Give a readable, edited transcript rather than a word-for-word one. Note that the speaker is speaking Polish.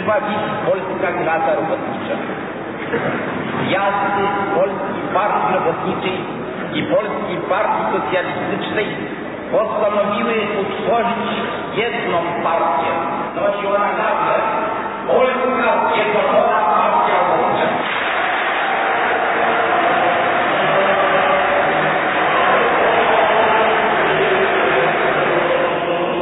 krwawić polska klasa robotnicza. Zjazdy Polskiej Partii Robotniczej i Polskiej Partii Socjalistycznej postanowiły utworzyć jedną partię. Nosi ona nazwę Polska Zjednoczona